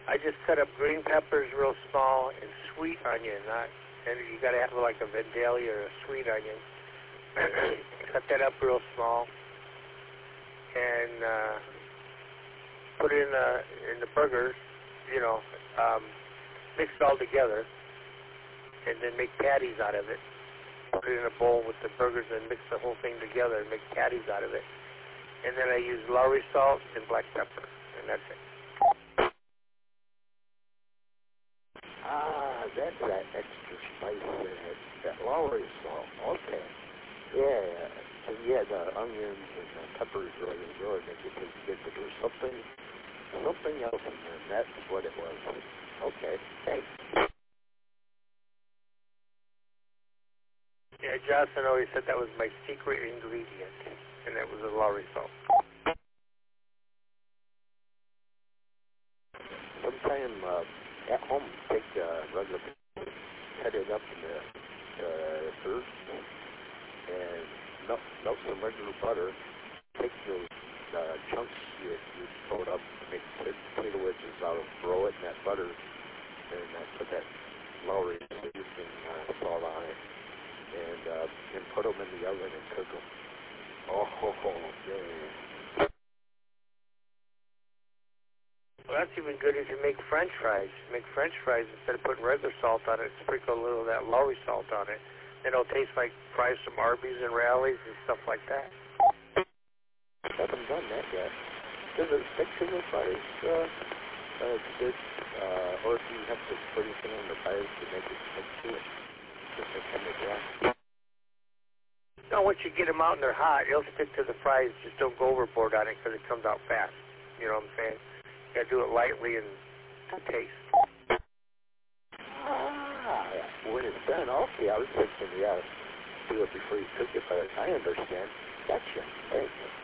I just cut up green peppers real small and sweet onion, and you got to have like a Vandalia or a sweet onion. Cut that up real small and put it in the burgers, mix it all together, and then make patties out of it. Put it in a bowl with the burgers and mix the whole thing together and make patties out of it. And then I use Lowry salt and black pepper, and that's it. Ah, that's that extra spice, that Lowry salt. Okay. Yeah, the onions and the peppers really make it taste good, but there was something else in there, and that's what it was. Okay, thanks. Yeah, Johnson always said that was my secret ingredient, and that was the Lowry salt. Sometime at home, take regular, cut it up in the earth, and melt some regular butter. Take those chunks you sewed up, make potato wedges out of, throw it in that butter, and put that Lowry seasoning salt on it, and put them in the oven and cook them. Oh, yeah. Well, that's even good if you make French fries. Make French fries instead of putting regular salt on it, sprinkle a little of that Lowry salt on it. It'll taste like fries from Arby's and Rallies and stuff like that. Haven't done that yet. Does it stick to the fries? Good. Or do you have to put anything on the fries to make it stick to it? Just like kind of dry. No, once you get them out and they're hot, it'll stick to the fries. Just don't go overboard on it because it comes out fast. You know what I'm saying? You gotta do it lightly and to taste. When it's done, okay, I was thinking, do it before you cook it, but I understand. Gotcha. Thanks.